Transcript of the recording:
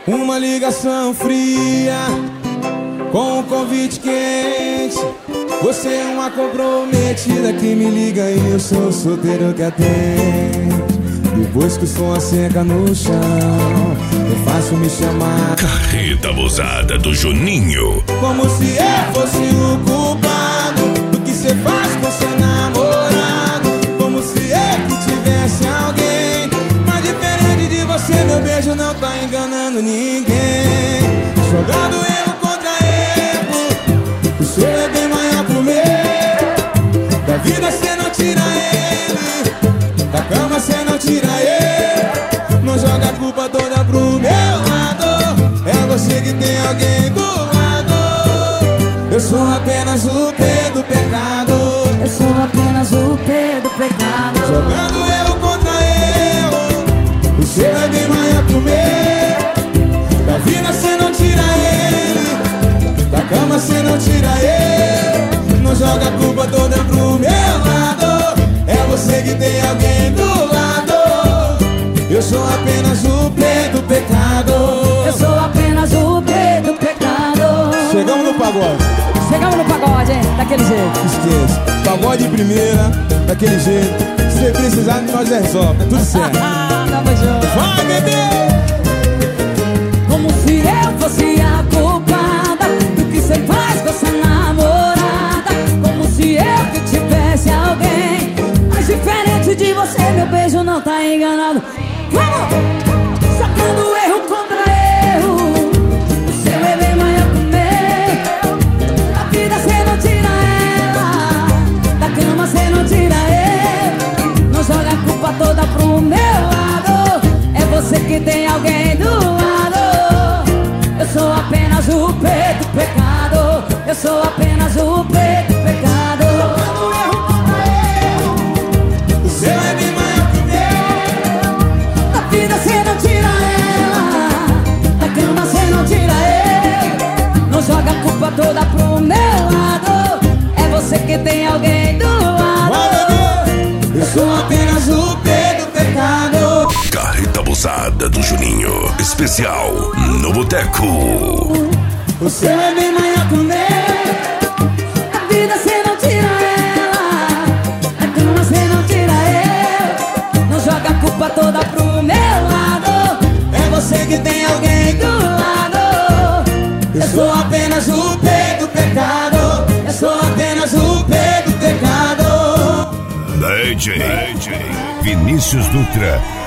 Uma ligação fria com um convite quente. Você é uma comprometida que me liga e eu sou solteiro que atende. Depois que o som asseca no chão, é fácil me chamar Carreta abusada do Juninho. como se eu fosse o culpado do que cê faz com seu namorado. Como se eu que tivesse alguém. Mas diferente de você, meu beijo não tá enganando ninguém. Jogando erro contra erro, o seu é bem maior pro meu. Da vida cê não tira ele, da cama cê não tira ele. Não joga a culpa toda pro meu lado. É você que tem alguém do lado. Eu sou apenas o P do pecado. Eu sou apenas o P do pecado. Jogando erro contra erro, o seu é bem maior que o meu. Da vida cê não tira ele, da cama cê não tira ele. Não joga a culpa toda pro meu lado. É você que tem alguém do lado. Eu sou apenas o P do pecado. Eu sou apenas o P do pecado. Chegamos no pagode. Chegamos no pagode, hein? Daquele jeito. Esqueça, pagode de primeira, daquele jeito. Se precisar, nós resolve, tá tudo certo. Tamo junto. Vai, bebê! Como se eu fosse a culpada do que cê faz com essa namorada. Como se eu que tivesse alguém. Mas diferente de você, meu beijo não tá enganado. Vamos! Sacando erro contra erro, o seu é bem maior que o meu. Da vida cê não tira ela, da cama cê não tira ele. Não joga a culpa toda pro meu lado. É você que tem alguém do lado. Eu sou apenas o P do pecado. Eu sou apenas o P do pecado. Sacando erro contra erro, O seu é bem maior que o meu. da vida cê não tira ela, da cama cê não tira ele. Não joga a culpa toda pro meu lado. É você que tem alguém do lado. Vai, bebê! Eu sou apenas o P do pecado. Carreta abusada do Juninho. Especial no Boteco. O seu é bem maior que o meu. Da vida cê não tira ela, da cama cê não tira ele. Não joga a culpa toda pro meu lado. É você que tem alguém do lado. Eu sou apenas o P do pecado. Eu sou apenas o P do pecado. DJ Vinícius Dutra